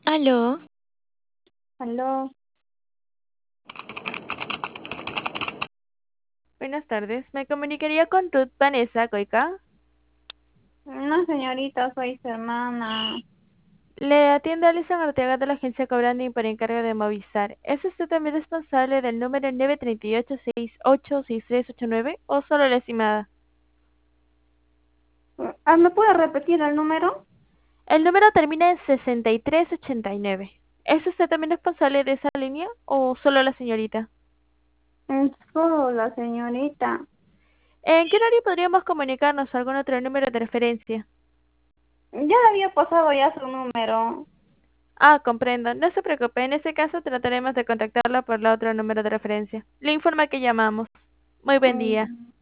Aló, Aló, Buenas tardes, me comunicaría con Ruth Vanessa Coica. no señorita, soy su hermana. Le atiende Alison Ortega de la agencia Cobranding por encargo de Movistar. ¿Es usted también responsable del número 938686389 o solo la estimada? ¿Me puede repetir el número? El número termina en 6389. ¿Es usted también responsable de esa línea o solo la señorita? Solo la señorita. ¿En qué horario podríamos comunicarnos a algún otro número de referencia? Ya le había pasado ya su número. Ah, comprendo. No se preocupe, en ese caso trataremos de contactarla por la otro número de referencia. Le informa que llamamos. Muy buen Mm, día.